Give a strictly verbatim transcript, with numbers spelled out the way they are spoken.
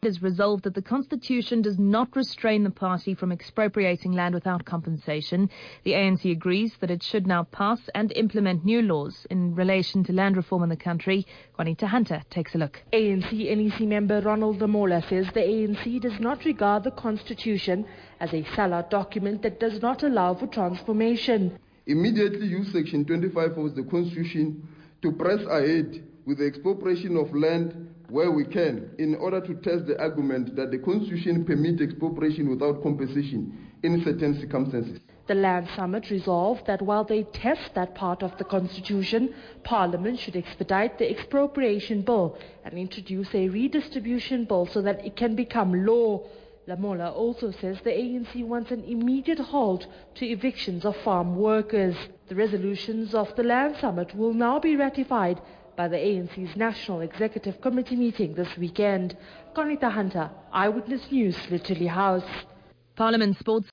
Has resolved that the Constitution does not restrain the party from expropriating land without compensation. The A N C agrees that it should now pass and implement new laws in relation to land reform in the country. Juanita Hunter takes a look. A N C N E C member Ronald Lamola says the A N C does not regard the Constitution as a sellout document that does not allow for transformation. Immediately use Section twenty-five of the Constitution to press ahead with the expropriation of land where we can, in order to test the argument that the Constitution permits expropriation without compensation in certain circumstances. The Land Summit resolved that while they test that part of the Constitution, Parliament should expedite the expropriation bill and introduce a redistribution bill so that it can become law. Lamola also says the A N C wants an immediate halt to evictions of farm workers. The resolutions of the Land Summit will now be ratified by the A N C's National Executive Committee meeting this weekend. Juanita Hunter, Eyewitness News, Literally House. Parliament Sports